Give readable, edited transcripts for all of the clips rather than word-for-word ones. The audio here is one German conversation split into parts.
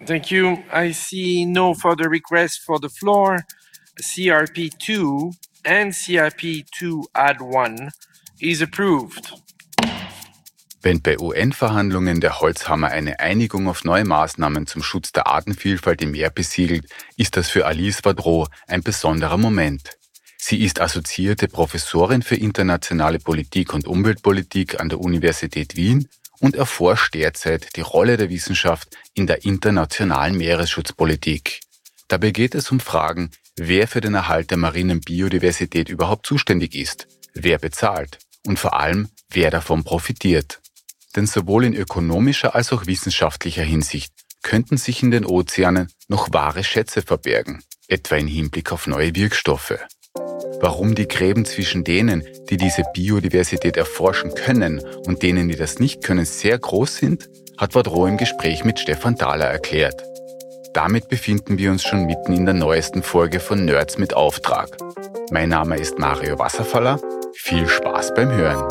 Thank you. I see no further requests for the floor. CRP2 and CRP2 add 1 is approved. Wenn bei UN-Verhandlungen der Holzhammer eine Einigung auf neue Maßnahmen zum Schutz der Artenvielfalt im Meer besiegelt, ist das für Alice Vadrot ein besonderer Moment. Sie ist assoziierte Professorin für internationale Politik und Umweltpolitik an der Universität Wien und erforscht derzeit die Rolle der Wissenschaft in der internationalen Meeresschutzpolitik. Dabei geht es um Fragen, wer für den Erhalt der marinen Biodiversität überhaupt zuständig ist, wer bezahlt und vor allem, wer davon profitiert. Denn sowohl in ökonomischer als auch wissenschaftlicher Hinsicht könnten sich in den Ozeanen noch wahre Schätze verbergen, etwa im Hinblick auf neue Wirkstoffe. Warum die Gräben zwischen denen, die diese Biodiversität erforschen können und denen, die das nicht können, sehr groß sind, hat Vadrot im Gespräch mit Stefan Thaler erklärt. Damit befinden wir uns schon mitten in der neuesten Folge von Nerds mit Auftrag. Mein Name ist Mario Wasserfaller. Viel Spaß beim Hören.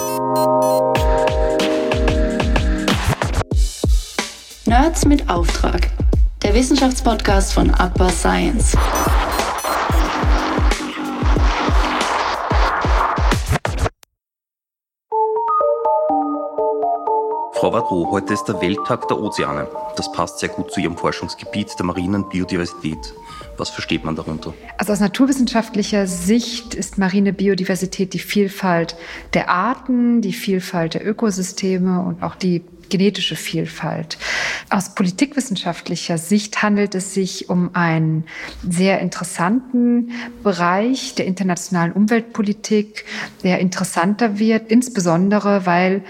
Nerds mit Auftrag, der Wissenschaftspodcast von Upper Science. Frau Vadrot, heute ist der Welttag der Ozeane. Das passt sehr gut zu Ihrem Forschungsgebiet der marinen Biodiversität. Was versteht man darunter? Also aus naturwissenschaftlicher Sicht ist marine Biodiversität die Vielfalt der Arten, die Vielfalt der Ökosysteme und auch die genetische Vielfalt. Aus politikwissenschaftlicher Sicht handelt es sich um einen sehr interessanten Bereich der internationalen Umweltpolitik, der interessanter wird, insbesondere weil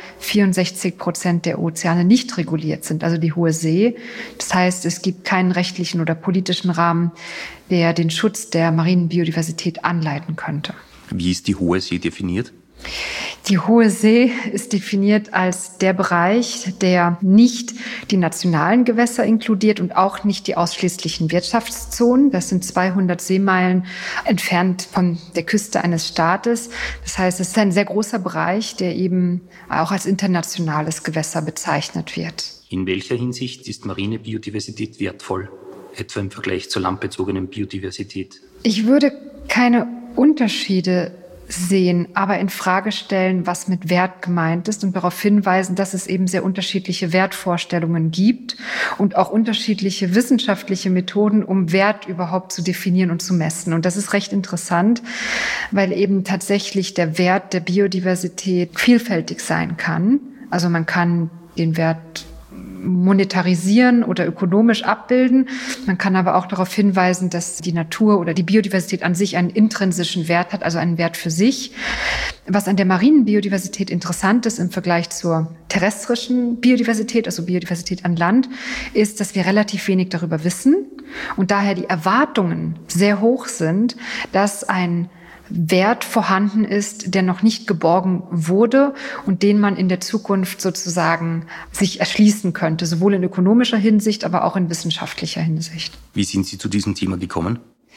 64% der Ozeane nicht reguliert sind, also die Hohe See. Das heißt, es gibt keinen rechtlichen oder politischen Rahmen, der den Schutz der marinen Biodiversität anleiten könnte. Wie ist die Hohe See definiert? Die Hohe See ist definiert als der Bereich, der nicht die nationalen Gewässer inkludiert und auch nicht die ausschließlichen Wirtschaftszonen. Das sind 200 Seemeilen entfernt von der Küste eines Staates. Das heißt, es ist ein sehr großer Bereich, der eben auch als internationales Gewässer bezeichnet wird. In welcher Hinsicht ist marine Biodiversität wertvoll, etwa im Vergleich zur landbezogenen Biodiversität? Ich würde keine Unterschiede sehen, aber in Frage stellen, was mit Wert gemeint ist und darauf hinweisen, dass es eben sehr unterschiedliche Wertvorstellungen gibt und auch unterschiedliche wissenschaftliche Methoden, um Wert überhaupt zu definieren und zu messen. Und das ist recht interessant, weil eben tatsächlich der Wert der Biodiversität vielfältig sein kann. Also man kann den Wert monetarisieren oder ökonomisch abbilden. Man kann aber auch darauf hinweisen, dass die Natur oder die Biodiversität an sich einen intrinsischen Wert hat, also einen Wert für sich. Was an der marinen Biodiversität interessant ist im Vergleich zur terrestrischen Biodiversität, also Biodiversität an Land, ist, dass wir relativ wenig darüber wissen und daher die Erwartungen sehr hoch sind, dass ein Wert vorhanden ist, der noch nicht geborgen wurde und den man in der Zukunft sozusagen sich erschließen könnte, sowohl in ökonomischer Hinsicht, aber auch in wissenschaftlicher Hinsicht. Wie sind Sie zu diesem Thema gekommen?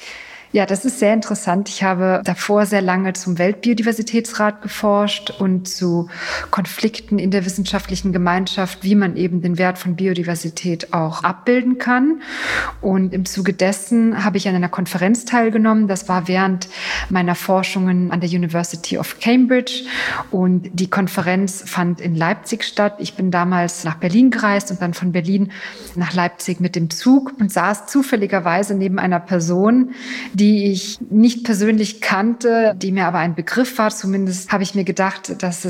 Ja, das ist sehr interessant. Ich habe davor sehr lange zum Weltbiodiversitätsrat geforscht und zu Konflikten in der wissenschaftlichen Gemeinschaft, wie man eben den Wert von Biodiversität auch abbilden kann. Und im Zuge dessen habe ich an einer Konferenz teilgenommen. Das war während meiner Forschungen an der University of Cambridge. Und die Konferenz fand in Leipzig statt. Ich bin damals nach Berlin gereist und dann von Berlin nach Leipzig mit dem Zug und saß zufälligerweise neben einer Person, die ich nicht persönlich kannte, die mir aber ein Begriff war. Zumindest habe ich mir gedacht, dass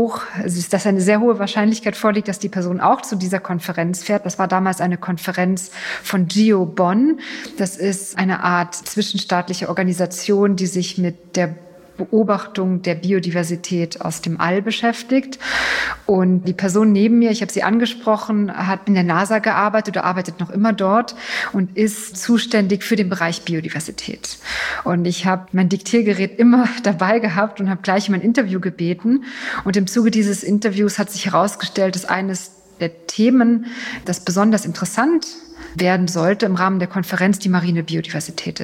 eine sehr hohe Wahrscheinlichkeit vorliegt, dass die Person auch zu dieser Konferenz fährt. Das war damals eine Konferenz von GeoBonn. Das ist eine Art zwischenstaatliche Organisation, die sich mit der Beobachtung der Biodiversität aus dem All beschäftigt. Und die Person neben mir, ich habe sie angesprochen, hat in der NASA gearbeitet oder arbeitet noch immer dort und ist zuständig für den Bereich Biodiversität. Und ich habe mein Diktiergerät immer dabei gehabt und habe gleich um ein Interview gebeten. Und im Zuge dieses Interviews hat sich herausgestellt, dass eines der Themen, das besonders interessant werden sollte im Rahmen der Konferenz, die marine Biodiversität ist.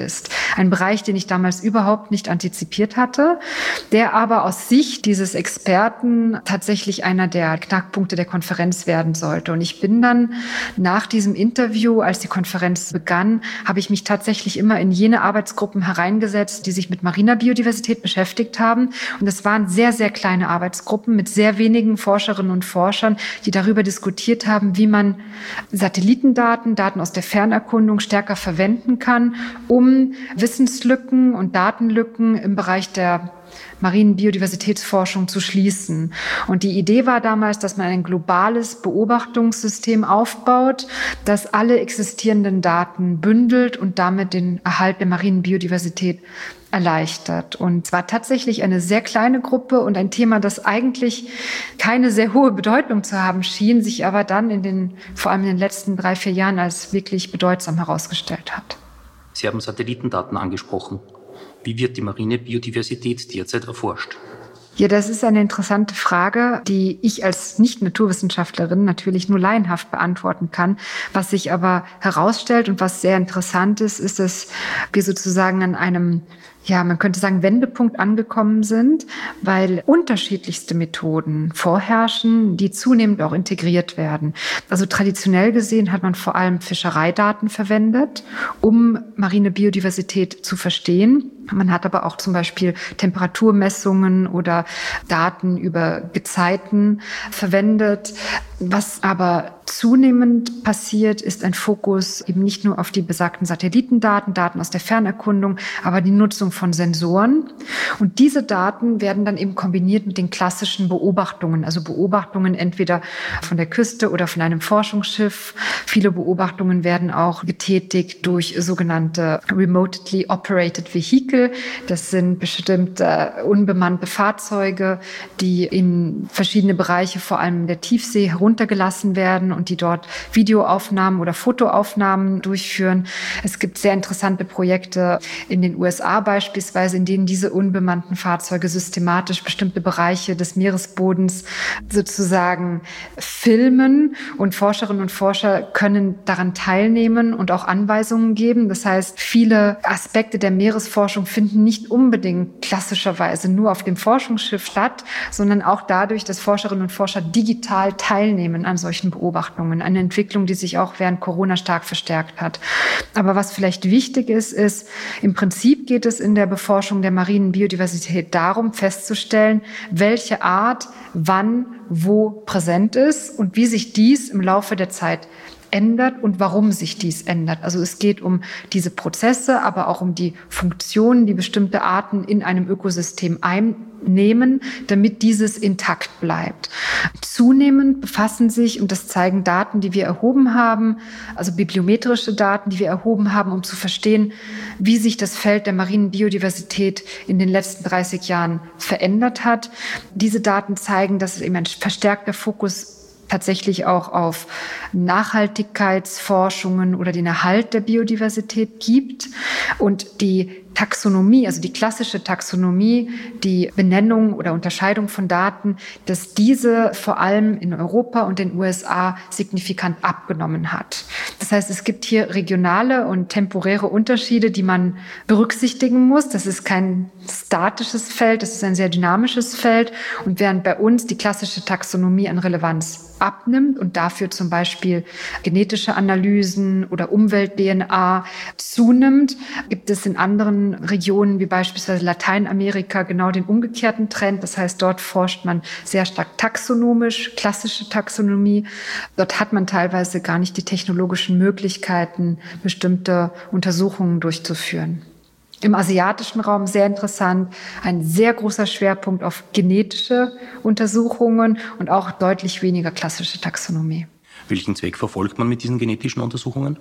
Ein Bereich, den ich damals überhaupt nicht antizipiert hatte, der aber aus Sicht dieses Experten tatsächlich einer der Knackpunkte der Konferenz werden sollte. Und ich bin dann nach diesem Interview, als die Konferenz begann, habe ich mich tatsächlich immer in jene Arbeitsgruppen hereingesetzt, die sich mit mariner Biodiversität beschäftigt haben. Und das waren sehr, sehr kleine Arbeitsgruppen mit sehr wenigen Forscherinnen und Forschern, die darüber diskutiert haben, wie man Satellitendaten, Daten aus der Fernerkundung stärker verwenden kann, um Wissenslücken und Datenlücken im Bereich der marinen Biodiversitätsforschung zu schließen. Und die Idee war damals, dass man ein globales Beobachtungssystem aufbaut, das alle existierenden Daten bündelt und damit den Erhalt der marinen Biodiversität erleichtert. Und es war tatsächlich eine sehr kleine Gruppe und ein Thema, das eigentlich keine sehr hohe Bedeutung zu haben schien, sich aber dann vor allem in den letzten 3-4 Jahren als wirklich bedeutsam herausgestellt hat. Sie haben Satellitendaten angesprochen. Wie wird die marine Biodiversität derzeit erforscht? Ja, das ist eine interessante Frage, die ich als Nicht-Naturwissenschaftlerin natürlich nur laienhaft beantworten kann. Was sich aber herausstellt und was sehr interessant ist, dass wir sozusagen an einem, man könnte sagen, Wendepunkt angekommen sind, weil unterschiedlichste Methoden vorherrschen, die zunehmend auch integriert werden. Also traditionell gesehen hat man vor allem Fischereidaten verwendet, um marine Biodiversität zu verstehen. Man hat aber auch zum Beispiel Temperaturmessungen oder Daten über Gezeiten verwendet. Was aber zunehmend passiert, ist ein Fokus eben nicht nur auf die besagten Satellitendaten, Daten aus der Fernerkundung, aber die Nutzung von Sensoren. Und diese Daten werden dann eben kombiniert mit den klassischen Beobachtungen, also Beobachtungen entweder von der Küste oder von einem Forschungsschiff. Viele Beobachtungen werden auch getätigt durch sogenannte Remotely Operated Vehicle. Das sind bestimmte unbemannte Fahrzeuge, die in verschiedene Bereiche, vor allem in der Tiefsee, heruntergelassen werden und die dort Videoaufnahmen oder Fotoaufnahmen durchführen. Es gibt sehr interessante Projekte in den USA beispielsweise, in denen diese unbemannten Fahrzeuge systematisch bestimmte Bereiche des Meeresbodens sozusagen filmen und Forscherinnen und Forscher können daran teilnehmen und auch Anweisungen geben. Das heißt, viele Aspekte der Meeresforschung finden nicht unbedingt klassischerweise nur auf dem Forschungsschiff statt, sondern auch dadurch, dass Forscherinnen und Forscher digital teilnehmen an solchen Beobachtungen. Eine Entwicklung, die sich auch während Corona stark verstärkt hat. Aber was vielleicht wichtig ist, im Prinzip geht es in der Beforschung der marinen Biodiversität darum, festzustellen, welche Art wann wo präsent ist und wie sich dies im Laufe der Zeit ändert und warum sich dies ändert. Also es geht um diese Prozesse, aber auch um die Funktionen, die bestimmte Arten in einem Ökosystem einnehmen, damit dieses intakt bleibt. Zunehmend befassen sich, und das zeigen Daten, die wir erhoben haben, also bibliometrische Daten, die wir erhoben haben, um zu verstehen, wie sich das Feld der marinen Biodiversität in den letzten 30 Jahren verändert hat. Diese Daten zeigen, dass es eben ein verstärkter Fokus tatsächlich auch auf Nachhaltigkeitsforschungen oder den Erhalt der Biodiversität gibt. Und die Taxonomie, also die klassische Taxonomie, die Benennung oder Unterscheidung von Daten, dass diese vor allem in Europa und den USA signifikant abgenommen hat. Das heißt, es gibt hier regionale und temporäre Unterschiede, die man berücksichtigen muss. Das ist kein statisches Feld, das ist ein sehr dynamisches Feld. Und während bei uns die klassische Taxonomie an Relevanz abnimmt und dafür zum Beispiel genetische Analysen oder Umwelt-DNA zunimmt, gibt es in anderen Regionen wie beispielsweise Lateinamerika genau den umgekehrten Trend. Das heißt, dort forscht man sehr stark taxonomisch, klassische Taxonomie. Dort hat man teilweise gar nicht die technologischen Möglichkeiten, bestimmte Untersuchungen durchzuführen. Im asiatischen Raum sehr interessant, ein sehr großer Schwerpunkt auf genetische Untersuchungen und auch deutlich weniger klassische Taxonomie. Welchen Zweck verfolgt man mit diesen genetischen Untersuchungen?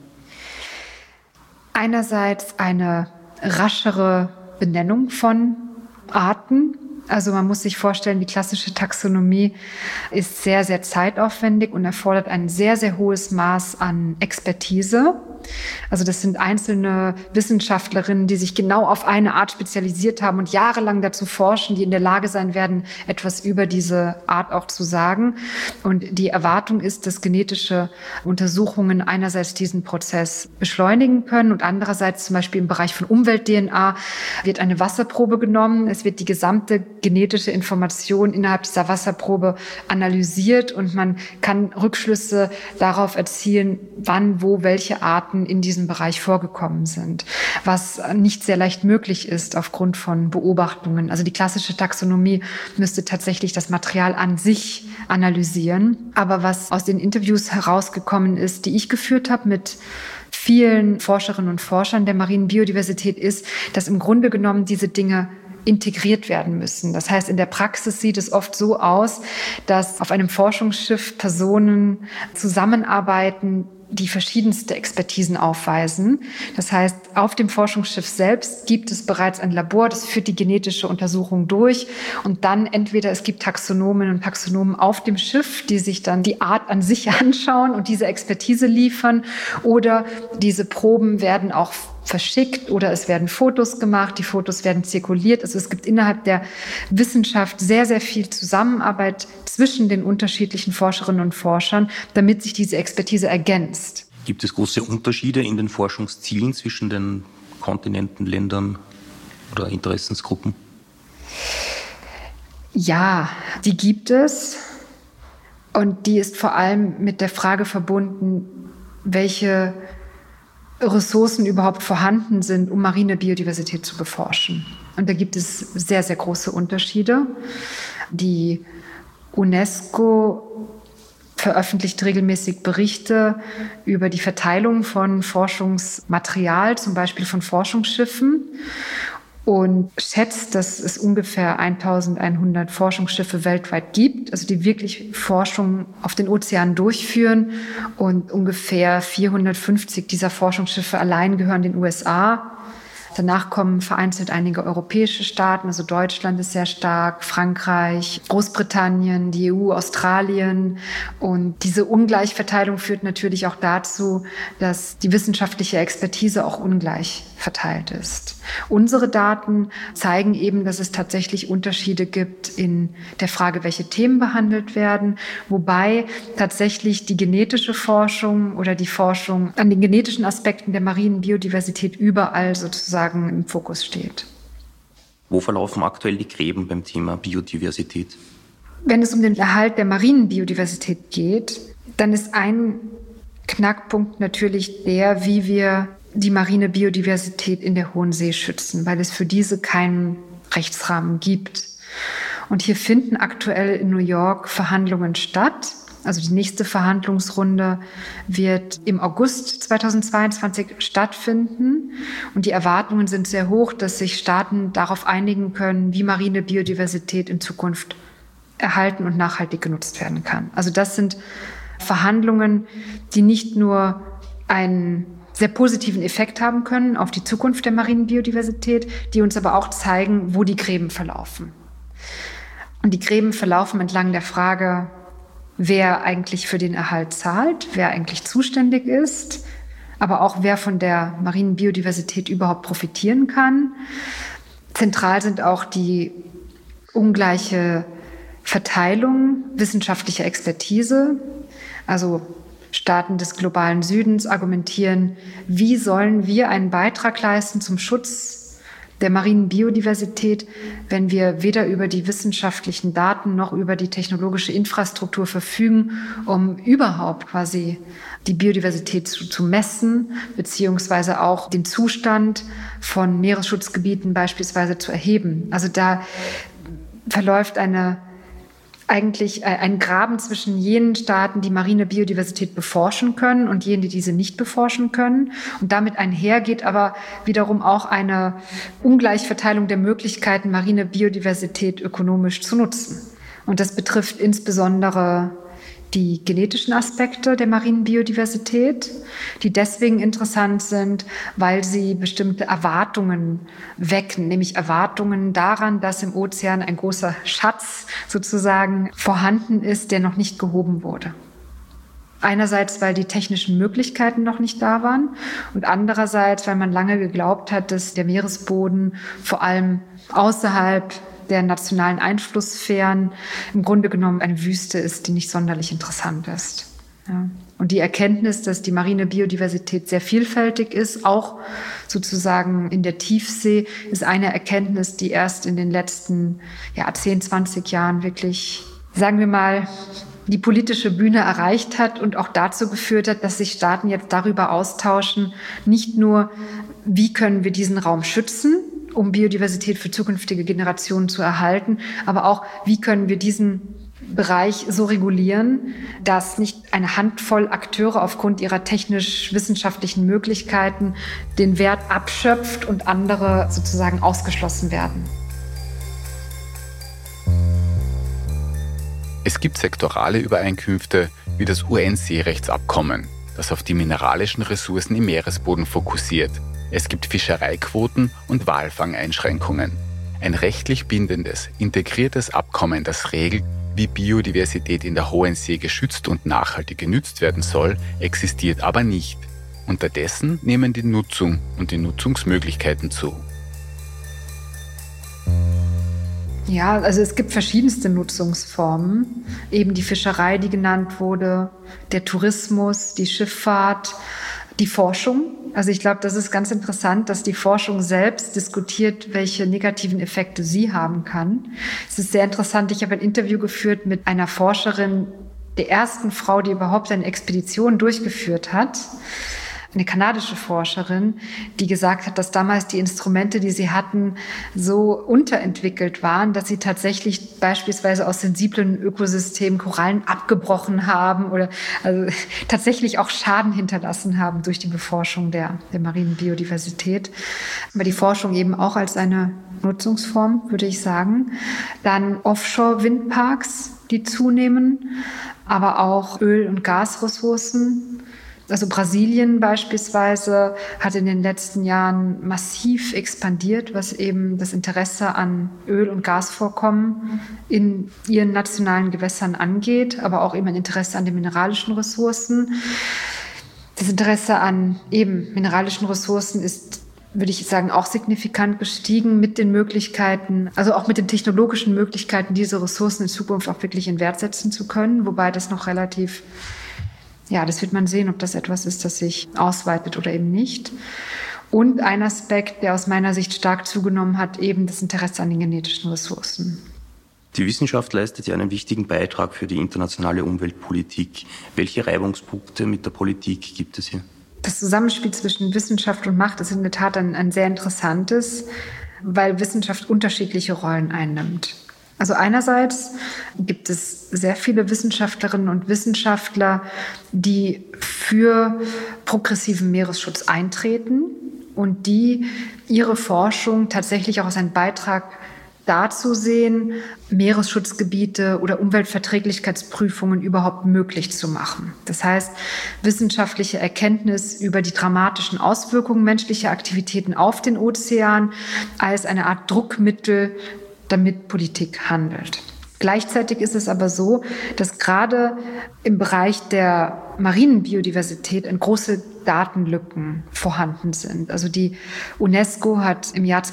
Einerseits eine raschere Benennung von Arten. Also man muss sich vorstellen, die klassische Taxonomie ist sehr, sehr zeitaufwendig und erfordert ein sehr, sehr hohes Maß an Expertise. Also das sind einzelne Wissenschaftlerinnen, die sich genau auf eine Art spezialisiert haben und jahrelang dazu forschen, die in der Lage sein werden, etwas über diese Art auch zu sagen. Und die Erwartung ist, dass genetische Untersuchungen einerseits diesen Prozess beschleunigen können und andererseits zum Beispiel im Bereich von Umwelt-DNA wird eine Wasserprobe genommen. Es wird die gesamte genetische Information innerhalb dieser Wasserprobe analysiert und man kann Rückschlüsse darauf erzielen, wann, wo, welche Arten in diesem Bereich vorgekommen sind, was nicht sehr leicht möglich ist aufgrund von Beobachtungen. Also die klassische Taxonomie müsste tatsächlich das Material an sich analysieren. Aber was aus den Interviews herausgekommen ist, die ich geführt habe mit vielen Forscherinnen und Forschern der marinen Biodiversität, ist, dass im Grunde genommen diese Dinge integriert werden müssen. Das heißt, in der Praxis sieht es oft so aus, dass auf einem Forschungsschiff Personen zusammenarbeiten, die verschiedenste Expertisen aufweisen. Das heißt, auf dem Forschungsschiff selbst gibt es bereits ein Labor, das führt die genetische Untersuchung durch und dann entweder es gibt Taxonomen und Taxonomen auf dem Schiff, die sich dann die Art an sich anschauen und diese Expertise liefern, oder diese Proben werden auch verschickt oder es werden Fotos gemacht, die Fotos werden zirkuliert. Also es gibt innerhalb der Wissenschaft sehr, sehr viel Zusammenarbeit zwischen den unterschiedlichen Forscherinnen und Forschern, damit sich diese Expertise ergänzt. Gibt es große Unterschiede in den Forschungszielen zwischen den Kontinenten, Ländern oder Interessensgruppen? Ja, die gibt es. Und die ist vor allem mit der Frage verbunden, welche Ressourcen überhaupt vorhanden sind, um marine Biodiversität zu beforschen. Und da gibt es sehr, sehr große Unterschiede. Die UNESCO veröffentlicht regelmäßig Berichte über die Verteilung von Forschungsmaterial, zum Beispiel von Forschungsschiffen, und schätzt, dass es ungefähr 1100 Forschungsschiffe weltweit gibt, also die wirklich Forschung auf den Ozeanen durchführen. Und ungefähr 450 dieser Forschungsschiffe allein gehören den USA. Danach kommen vereinzelt einige europäische Staaten, also Deutschland ist sehr stark, Frankreich, Großbritannien, die EU, Australien. Und diese Ungleichverteilung führt natürlich auch dazu, dass die wissenschaftliche Expertise auch ungleich verteilt ist. Unsere Daten zeigen eben, dass es tatsächlich Unterschiede gibt in der Frage, welche Themen behandelt werden, wobei tatsächlich die genetische Forschung oder die Forschung an den genetischen Aspekten der marinen Biodiversität überall sozusagen im Fokus steht. Wo verlaufen aktuell die Gräben beim Thema Biodiversität? Wenn es um den Erhalt der marinen Biodiversität geht, dann ist ein Knackpunkt natürlich der, wie wir die marine Biodiversität in der Hohen See schützen, weil es für diese keinen Rechtsrahmen gibt. Und hier finden aktuell in New York Verhandlungen statt. Also die nächste Verhandlungsrunde wird im August 2022 stattfinden. Und die Erwartungen sind sehr hoch, dass sich Staaten darauf einigen können, wie marine Biodiversität in Zukunft erhalten und nachhaltig genutzt werden kann. Also das sind Verhandlungen, die nicht nur einen sehr positiven Effekt haben können auf die Zukunft der marinen Biodiversität, die uns aber auch zeigen, wo die Gräben verlaufen. Und die Gräben verlaufen entlang der Frage, wer eigentlich für den Erhalt zahlt, wer eigentlich zuständig ist, aber auch wer von der marinen Biodiversität überhaupt profitieren kann. Zentral sind auch die ungleiche Verteilung wissenschaftlicher Expertise. Also Staaten des globalen Südens argumentieren, wie sollen wir einen Beitrag leisten zum Schutz der marinen Biodiversität, wenn wir weder über die wissenschaftlichen Daten noch über die technologische Infrastruktur verfügen, um überhaupt quasi die Biodiversität zu messen, beziehungsweise auch den Zustand von Meeresschutzgebieten beispielsweise zu erheben. Also da verläuft eigentlich ein Graben zwischen jenen Staaten, die marine Biodiversität beforschen können, und jenen, die diese nicht beforschen können. Und damit einher geht aber wiederum auch eine Ungleichverteilung der Möglichkeiten, marine Biodiversität ökonomisch zu nutzen. Und das betrifft insbesondere die genetischen Aspekte der marinen Biodiversität, die deswegen interessant sind, weil sie bestimmte Erwartungen wecken, nämlich Erwartungen daran, dass im Ozean ein großer Schatz sozusagen vorhanden ist, der noch nicht gehoben wurde. Einerseits, weil die technischen Möglichkeiten noch nicht da waren und andererseits, weil man lange geglaubt hat, dass der Meeresboden vor allem außerhalb der nationalen Einflusssphären im Grunde genommen eine Wüste ist, die nicht sonderlich interessant ist. Ja. Und die Erkenntnis, dass die marine Biodiversität sehr vielfältig ist, auch sozusagen in der Tiefsee, ist eine Erkenntnis, die erst in den letzten 10, 20 Jahren wirklich, sagen wir mal, die politische Bühne erreicht hat und auch dazu geführt hat, dass sich Staaten jetzt darüber austauschen, nicht nur, wie können wir diesen Raum schützen, um Biodiversität für zukünftige Generationen zu erhalten, aber auch, wie können wir diesen Bereich so regulieren, dass nicht eine Handvoll Akteure aufgrund ihrer technisch-wissenschaftlichen Möglichkeiten den Wert abschöpft und andere sozusagen ausgeschlossen werden. Es gibt sektorale Übereinkünfte wie das UN-Seerechtsabkommen, das auf die mineralischen Ressourcen im Meeresboden fokussiert. Es gibt Fischereiquoten und Walfangeinschränkungen. Ein rechtlich bindendes, integriertes Abkommen, das regelt, wie Biodiversität in der Hohen See geschützt und nachhaltig genützt werden soll, existiert aber nicht. Unterdessen nehmen die Nutzung und die Nutzungsmöglichkeiten zu. Ja, also es gibt verschiedenste Nutzungsformen. Eben die Fischerei, die genannt wurde, der Tourismus, die Schifffahrt, die Forschung. Also ich glaube, das ist ganz interessant, dass die Forschung selbst diskutiert, welche negativen Effekte sie haben kann. Es ist sehr interessant. Ich habe ein Interview geführt mit einer Forscherin, der ersten Frau, die überhaupt eine Expedition durchgeführt hat. Eine kanadische Forscherin, die gesagt hat, dass damals die Instrumente, die sie hatten, so unterentwickelt waren, dass sie tatsächlich beispielsweise aus sensiblen Ökosystemen Korallen abgebrochen haben oder also tatsächlich auch Schaden hinterlassen haben durch die Beforschung der marinen Biodiversität. Aber die Forschung eben auch als eine Nutzungsform, würde ich sagen. Dann Offshore-Windparks, die zunehmen, aber auch Öl- und Gasressourcen. Also Brasilien beispielsweise hat in den letzten Jahren massiv expandiert, was eben das Interesse an Öl- und Gasvorkommen in ihren nationalen Gewässern angeht, aber auch eben ein Interesse an den mineralischen Ressourcen. Das Interesse an eben mineralischen Ressourcen ist, würde ich sagen, auch signifikant gestiegen mit den Möglichkeiten, also auch mit den technologischen Möglichkeiten, diese Ressourcen in Zukunft auch wirklich in Wert setzen zu können, wobei das noch relativ das wird man sehen, ob das etwas ist, das sich ausweitet oder eben nicht. Und ein Aspekt, der aus meiner Sicht stark zugenommen hat, eben das Interesse an den genetischen Ressourcen. Die Wissenschaft leistet ja einen wichtigen Beitrag für die internationale Umweltpolitik. Welche Reibungspunkte mit der Politik gibt es hier? Das Zusammenspiel zwischen Wissenschaft und Macht ist in der Tat ein sehr interessantes, weil Wissenschaft unterschiedliche Rollen einnimmt. Also einerseits gibt es sehr viele Wissenschaftlerinnen und Wissenschaftler, die für progressiven Meeresschutz eintreten und die ihre Forschung tatsächlich auch als einen Beitrag dazu sehen, Meeresschutzgebiete oder Umweltverträglichkeitsprüfungen überhaupt möglich zu machen. Das heißt, wissenschaftliche Erkenntnis über die dramatischen Auswirkungen menschlicher Aktivitäten auf den Ozean als eine Art Druckmittel, damit Politik handelt. Gleichzeitig ist es aber so, dass gerade im Bereich der marinen Biodiversität große Datenlücken vorhanden sind. Also die UNESCO hat im Jahr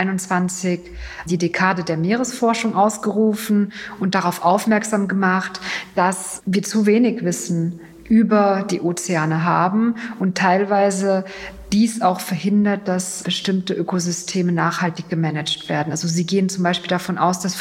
2021 die Dekade der Meeresforschung ausgerufen und darauf aufmerksam gemacht, dass wir zu wenig Wissen über die Ozeane haben und teilweise dies auch verhindert, dass bestimmte Ökosysteme nachhaltig gemanagt werden. Also sie gehen zum Beispiel davon aus, dass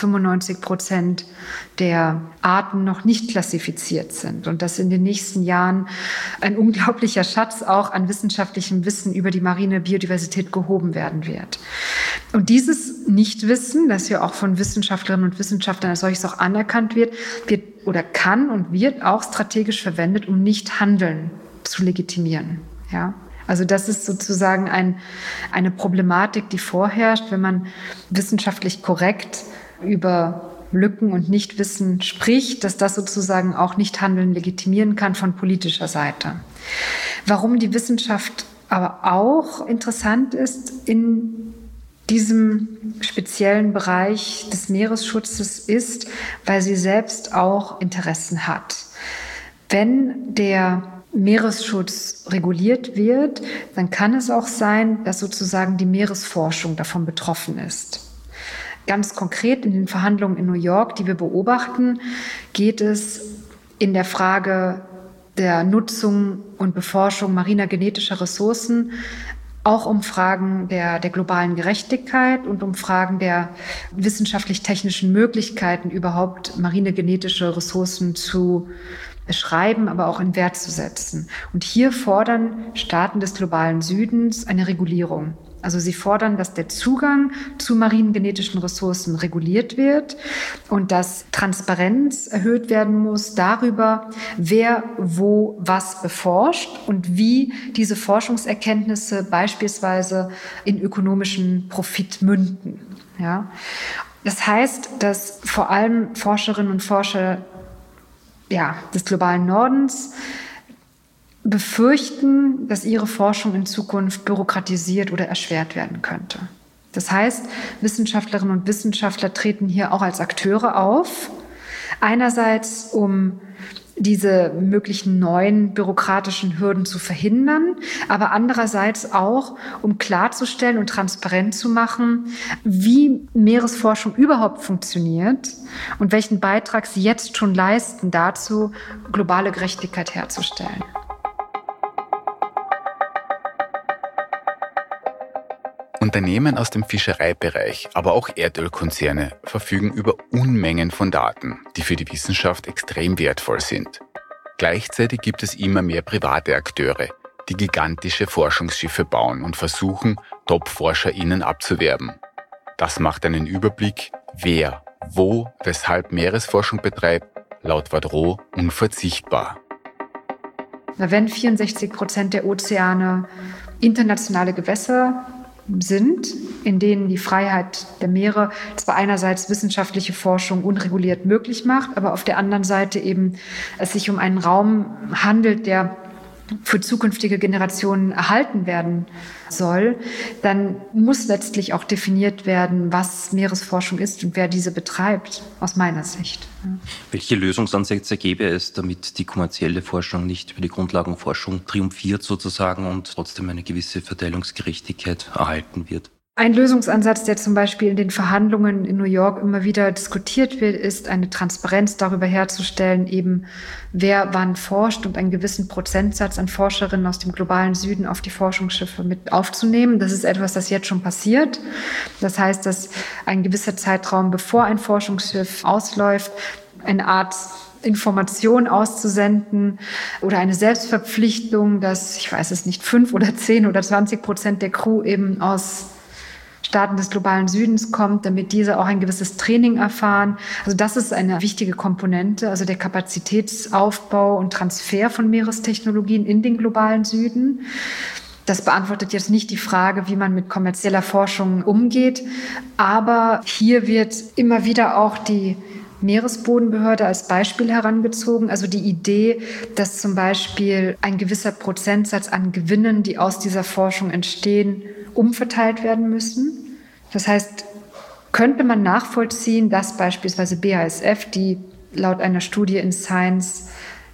95% der Arten noch nicht klassifiziert sind und dass in den nächsten Jahren ein unglaublicher Schatz auch an wissenschaftlichem Wissen über die marine Biodiversität gehoben werden wird. Und dieses Nichtwissen, das ja auch von Wissenschaftlerinnen und Wissenschaftlern als solches auch anerkannt wird oder kann und wird auch strategisch verwendet, um Nichthandeln zu legitimieren. Ja. Also das ist sozusagen eine Problematik, die vorherrscht, wenn man wissenschaftlich korrekt über Lücken und Nichtwissen spricht, dass das sozusagen auch Nichthandeln legitimieren kann von politischer Seite. Warum die Wissenschaft aber auch interessant ist in diesem speziellen Bereich des Meeresschutzes ist, weil sie selbst auch Interessen hat. Wenn der Meeresschutz reguliert wird, dann kann es auch sein, dass sozusagen die Meeresforschung davon betroffen ist. Ganz konkret in den Verhandlungen in New York, die wir beobachten, geht es in der Frage der Nutzung und Beforschung mariner genetischer Ressourcen auch um Fragen der globalen Gerechtigkeit und um Fragen der wissenschaftlich-technischen Möglichkeiten, überhaupt marine genetische Ressourcen zu beschreiben, aber auch in Wert zu setzen. Und hier fordern Staaten des globalen Südens eine Regulierung. Also sie fordern, dass der Zugang zu marinen genetischen Ressourcen reguliert wird und dass Transparenz erhöht werden muss darüber, wer wo was beforscht und wie diese Forschungserkenntnisse beispielsweise in ökonomischen Profit münden. Ja? Das heißt, dass vor allem Forscherinnen und Forscher des globalen Nordens befürchten, dass ihre Forschung in Zukunft bürokratisiert oder erschwert werden könnte. Das heißt, Wissenschaftlerinnen und Wissenschaftler treten hier auch als Akteure auf. Einerseits, um diese möglichen neuen bürokratischen Hürden zu verhindern, aber andererseits auch, um klarzustellen und transparent zu machen, wie Meeresforschung überhaupt funktioniert und welchen Beitrag sie jetzt schon leisten dazu, globale Gerechtigkeit herzustellen. Unternehmen aus dem Fischereibereich, aber auch Erdölkonzerne verfügen über Unmengen von Daten, die für die Wissenschaft extrem wertvoll sind. Gleichzeitig gibt es immer mehr private Akteure, die gigantische Forschungsschiffe bauen und versuchen, Top-ForscherInnen abzuwerben. Das macht einen Überblick, wer, wo, weshalb Meeresforschung betreibt, laut Vadrot unverzichtbar. Wenn 64% der Ozeane internationale Gewässer sind, in denen die Freiheit der Meere zwar einerseits wissenschaftliche Forschung unreguliert möglich macht, aber auf der anderen Seite eben es sich um einen Raum handelt, der für zukünftige Generationen erhalten werden soll, dann muss letztlich auch definiert werden, was Meeresforschung ist und wer diese betreibt, aus meiner Sicht. Welche Lösungsansätze gäbe es, damit die kommerzielle Forschung nicht über die Grundlagenforschung triumphiert sozusagen und trotzdem eine gewisse Verteilungsgerechtigkeit erhalten wird? Ein Lösungsansatz, der zum Beispiel in den Verhandlungen in New York immer wieder diskutiert wird, ist eine Transparenz darüber herzustellen, eben wer wann forscht und einen gewissen Prozentsatz an Forscherinnen aus dem globalen Süden auf die Forschungsschiffe mit aufzunehmen. Das ist etwas, das jetzt schon passiert. Das heißt, dass ein gewisser Zeitraum, bevor ein Forschungsschiff ausläuft, eine Art Information auszusenden oder eine Selbstverpflichtung, dass, 5 oder 10 oder 20% der Crew eben aus Staaten des globalen Südens kommt, damit diese auch ein gewisses Training erfahren. Also das ist eine wichtige Komponente, also der Kapazitätsaufbau und Transfer von Meerestechnologien in den globalen Süden. Das beantwortet jetzt nicht die Frage, wie man mit kommerzieller Forschung umgeht, aber hier wird immer wieder auch die Meeresbodenbehörde als Beispiel herangezogen. Also die Idee, dass zum Beispiel ein gewisser Prozentsatz an Gewinnen, die aus dieser Forschung entstehen, umverteilt werden müssen. Das heißt, könnte man nachvollziehen, dass beispielsweise BASF, die laut einer Studie in Science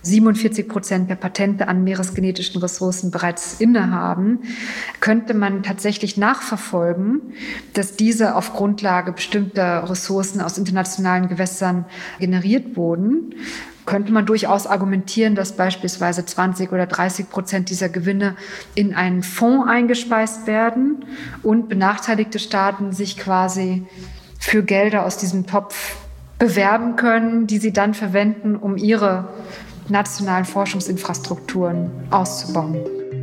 47% der Patente an meeresgenetischen Ressourcen bereits innehaben, könnte man tatsächlich nachverfolgen, dass diese auf Grundlage bestimmter Ressourcen aus internationalen Gewässern generiert wurden. Könnte man durchaus argumentieren, dass beispielsweise 20 oder 30% dieser Gewinne in einen Fonds eingespeist werden und benachteiligte Staaten sich quasi für Gelder aus diesem Topf bewerben können, die sie dann verwenden, um ihre nationalen Forschungsinfrastrukturen auszubauen.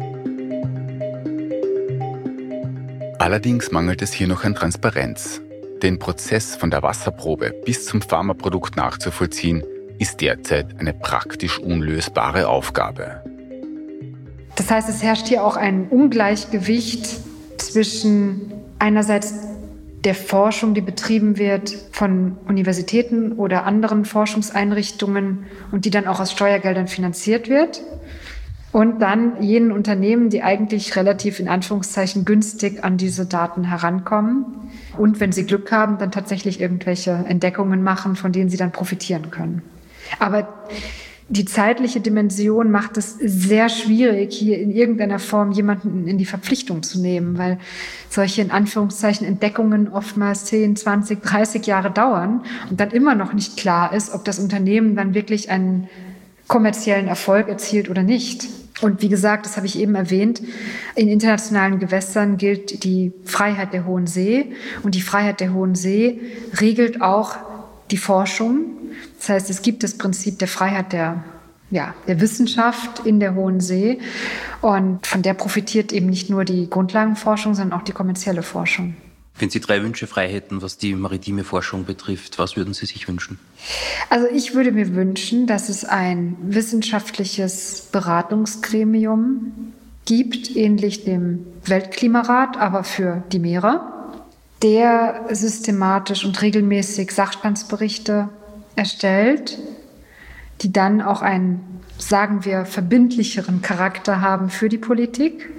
Allerdings mangelt es hier noch an Transparenz. Den Prozess von der Wasserprobe bis zum Pharmaprodukt nachzuvollziehen, ist derzeit eine praktisch unlösbare Aufgabe. Das heißt, es herrscht hier auch ein Ungleichgewicht zwischen einerseits der Forschung, die betrieben wird von Universitäten oder anderen Forschungseinrichtungen und die dann auch aus Steuergeldern finanziert wird, und dann jenen Unternehmen, die eigentlich relativ in Anführungszeichen günstig an diese Daten herankommen und wenn sie Glück haben, dann tatsächlich irgendwelche Entdeckungen machen, von denen sie dann profitieren können. Aber Die zeitliche Dimension macht es sehr schwierig, hier in irgendeiner Form jemanden in die Verpflichtung zu nehmen, weil solche in Anführungszeichen Entdeckungen oftmals 10, 20, 30 Jahre dauern und dann immer noch nicht klar ist, ob das Unternehmen dann wirklich einen kommerziellen Erfolg erzielt oder nicht. Und wie gesagt, das habe ich eben erwähnt, in internationalen Gewässern gilt die Freiheit der Hohen See und die Freiheit der Hohen See regelt auch die Forschung. Das heißt, es gibt das Prinzip der Freiheit der Wissenschaft in der Hohen See und von der profitiert eben nicht nur die Grundlagenforschung, sondern auch die kommerzielle Forschung. Wenn Sie 3 Wünsche frei hätten, was die maritime Forschung betrifft, was würden Sie sich wünschen? Also ich würde mir wünschen, dass es ein wissenschaftliches Beratungsgremium gibt, ähnlich dem Weltklimarat, aber für die Meere, der systematisch und regelmäßig Sachstandsberichte erstellt, die dann auch einen, sagen wir, verbindlicheren Charakter haben für die Politik,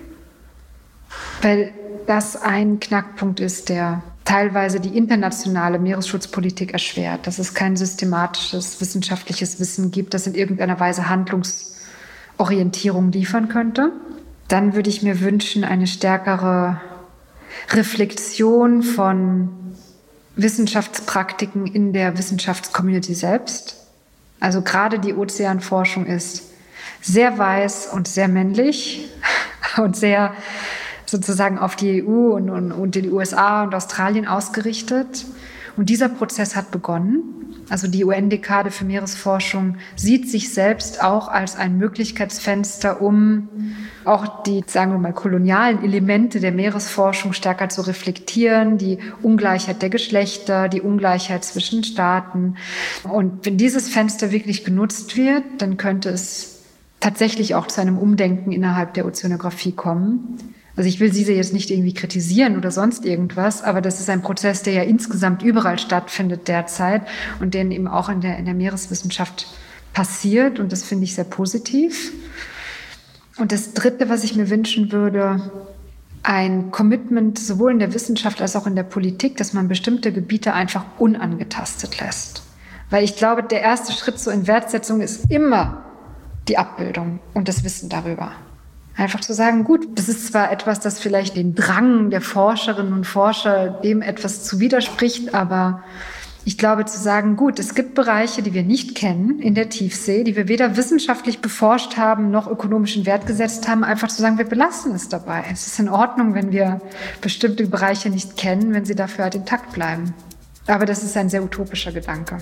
weil das ein Knackpunkt ist, der teilweise die internationale Meeresschutzpolitik erschwert, dass es kein systematisches wissenschaftliches Wissen gibt, das in irgendeiner Weise Handlungsorientierung liefern könnte. Dann würde ich mir wünschen, eine stärkere Reflexion von Wissenschaftspraktiken in der Wissenschaftscommunity selbst. Also gerade die Ozeanforschung ist sehr weiß und sehr männlich und sehr sozusagen auf die EU und die USA und Australien ausgerichtet. Und dieser Prozess hat begonnen. Also die UN-Dekade für Meeresforschung sieht sich selbst auch als ein Möglichkeitsfenster, um auch die, sagen wir mal, kolonialen Elemente der Meeresforschung stärker zu reflektieren, die Ungleichheit der Geschlechter, die Ungleichheit zwischen Staaten. Und wenn dieses Fenster wirklich genutzt wird, dann könnte es tatsächlich auch zu einem Umdenken innerhalb der Ozeanographie kommen. Also ich will Sie jetzt nicht irgendwie kritisieren oder sonst irgendwas, aber das ist ein Prozess, der ja insgesamt überall stattfindet derzeit und der eben auch in der Meereswissenschaft passiert und das finde ich sehr positiv. Und das Dritte, was ich mir wünschen würde, ein Commitment sowohl in der Wissenschaft als auch in der Politik, dass man bestimmte Gebiete einfach unangetastet lässt. Weil ich glaube, der erste Schritt zur Inwertsetzung ist immer die Abbildung und das Wissen darüber. Einfach zu sagen, gut, das ist zwar etwas, das vielleicht den Drang der Forscherinnen und Forscher dem etwas zu widerspricht, aber ich glaube zu sagen, gut, es gibt Bereiche, die wir nicht kennen in der Tiefsee, die wir weder wissenschaftlich beforscht haben, noch ökonomischen Wert gesetzt haben, einfach zu sagen, wir belassen es dabei. Es ist in Ordnung, wenn wir bestimmte Bereiche nicht kennen, wenn sie dafür halt intakt bleiben. Aber das ist ein sehr utopischer Gedanke.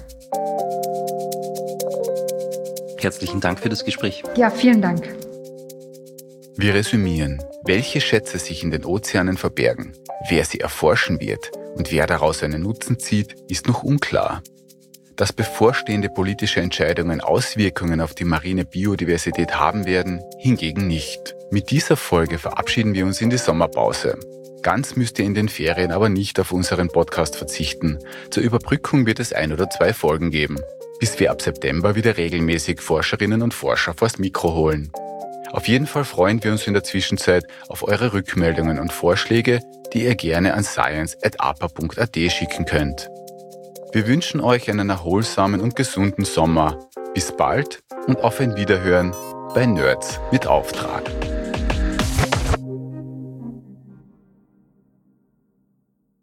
Herzlichen Dank für das Gespräch. Ja, vielen Dank. Wir resümieren, welche Schätze sich in den Ozeanen verbergen, wer sie erforschen wird und wer daraus einen Nutzen zieht, ist noch unklar. Dass bevorstehende politische Entscheidungen Auswirkungen auf die marine Biodiversität haben werden, hingegen nicht. Mit dieser Folge verabschieden wir uns in die Sommerpause. Ganz müsst ihr in den Ferien aber nicht auf unseren Podcast verzichten. Zur Überbrückung wird es 1 oder 2 Folgen geben, bis wir ab September wieder regelmäßig Forscherinnen und Forscher vors Mikro holen. Auf jeden Fall freuen wir uns in der Zwischenzeit auf eure Rückmeldungen und Vorschläge, die ihr gerne an science@apa.at schicken könnt. Wir wünschen euch einen erholsamen und gesunden Sommer. Bis bald und auf ein Wiederhören bei Nerds mit Auftrag.